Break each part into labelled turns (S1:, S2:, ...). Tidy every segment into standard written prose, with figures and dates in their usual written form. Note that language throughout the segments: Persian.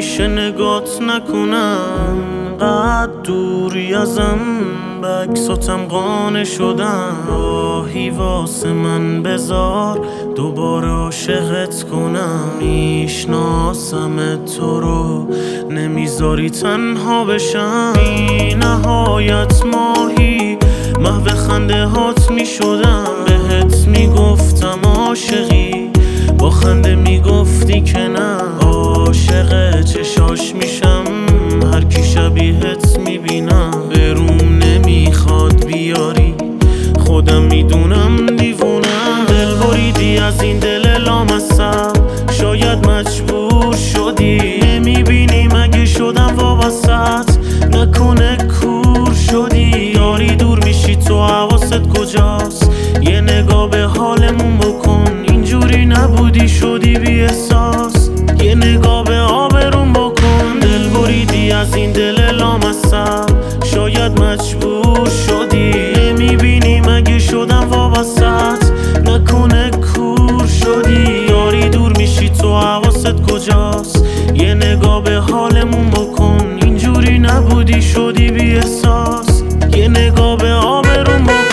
S1: میشه نگات نکنم، قد دوری ازم بکساتم قانع شدم. راهی واسه من بذار دوباره عاشقت کنم. میشناسم تو رو نمیذاری تنها بشم. بی نهایت ماهی محو خنده هات میشدم. بهت میگفتم عاشقی، با خنده میگفتی که نه. عاشق چشاش میشم هر کی شبیهت میبینم. بروم نمیخواد بیاری، خودم میدونم دیوونم. دل بریدی از این دل لامصب، شاید مجبور شدی. نمیبینی مگه شدم وابست، نکنه کور شدی. داری دور میشی تو حواست کجاست؟ یه نگاه به حالمون بکن، اینجوری نبودی شدی بی احساس. یه نگاه به آبروم بکن. دل بریدی از این دل لامصب، شاید مجبور شدی. نمیبینی مگه شدم وابست، نکنه کور شدی. داری دور میشی تو حواست کجاست؟ یه نگاه به حالمون بکن، اینجوری نبودی شدی بی احساس. یه نگاه به آبروم بکن.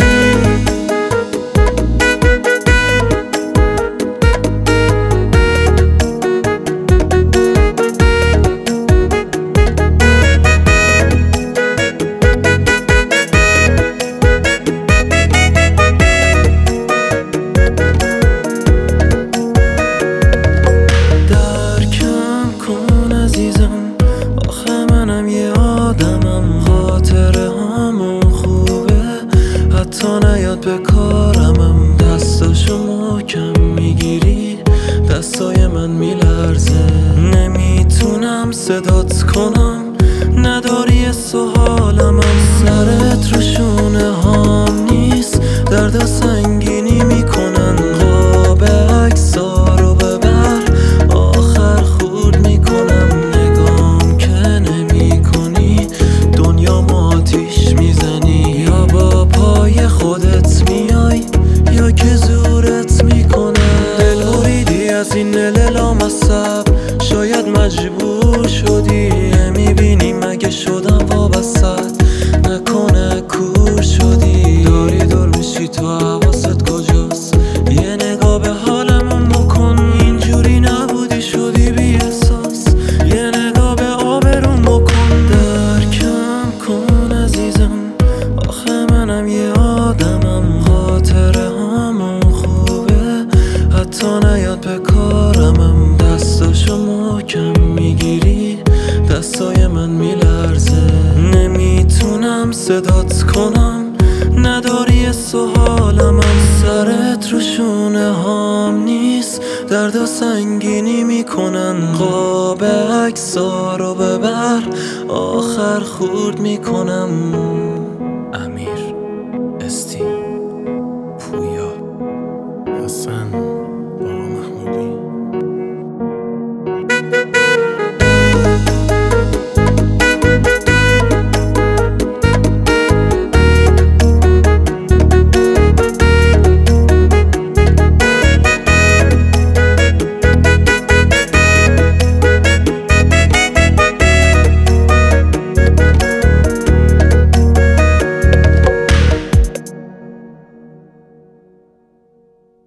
S2: آخه منم یه آدمم، خاطره هامون خوبه حتی نیاد به کارمم. دستاشو محکم میگیری، دستای من میلرزه. نمیتونم صدات کنم، نداری حس و حالمم. سرت رو شونه هام نیست، درد سنگینی میکنن. قاب عکسا رو ببر، آخر خورد میکنم. نگام که نمی کنی، دنیا ما آتیش میزنی. یا با پای خودت میای یا که زورت میکنه. دل بریدی از این دل لامصب، شاید مجبور شدی. نمیبینی مگه شدم وابست، نکنه کور شدی. داری دور میشی تو حواست کجاست؟ یه نگاه به حالمون بکن، اینجوری نبودی شدی بی احساس. یه نگاه به آبروم بکن. درکم کن عزیزم، آخه منم یه آدمم. خاطره هامون خوبه حتی نیاد به کارمم. دستاشو محکم میگیری، دستای من میلرزه. نمیتونم صدات کنم، نداری حس و حالمم. سرت رو شونه هام نیست، درد سنگینی میکنن. قاب عکسا رو ببر، آخر خورد میکنم.